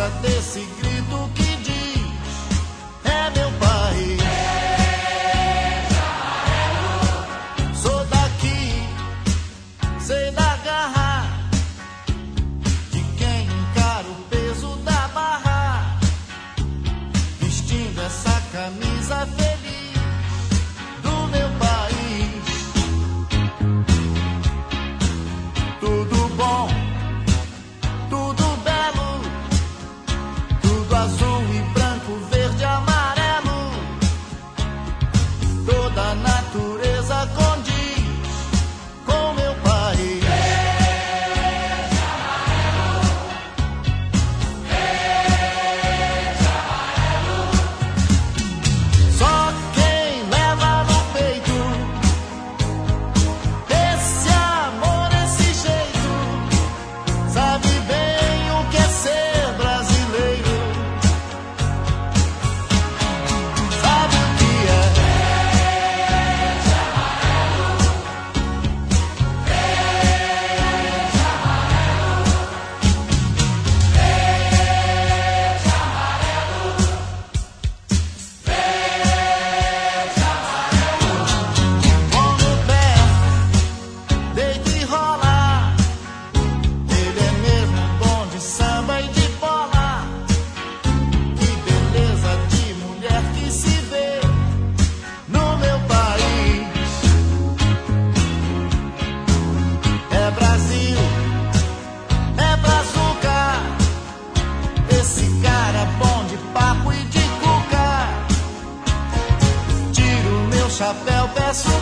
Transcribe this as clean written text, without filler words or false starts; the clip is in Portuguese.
força desse grito que diz: é meu país. Verde, amarelo. Sou daqui, sei da garra de quem encara o peso da barra, vestindo essa camisa feliz do meu país. Tudo bom, tudo belo, tudo azul e branco, verde, amarelo. Toda a natureza condiz com meu país. Verde, amarelo. Verde, amarelo. Só quem leva no peito esse amor, esse jeito, sabe bem o que é ser brasileiro. Sabe o que é. Verde, amarelo. Verde, amarelo. Verde, amarelo. Verde, amarelo. Com meu pé, deita e rola. Ele é mesmo bom de samba e de bola. Que beleza de mulher que se vê no meu país. É Brasil, é brazuca. Esse cara bom de papo e de cuca. Tiro meu chapéu, peço